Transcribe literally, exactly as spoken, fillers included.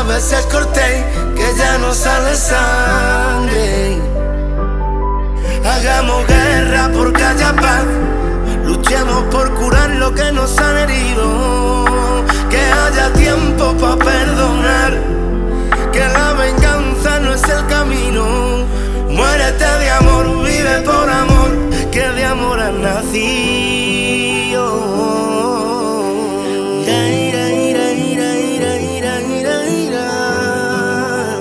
a veces corté, que ya no sale sangre. Hagamos guerra porque haya paz, luchemos por curar lo que nos han herido. Que haya tiempo para perdonar, que la venganza no es el camino. Muérete de amor, vive por amor, que de amor has nacido.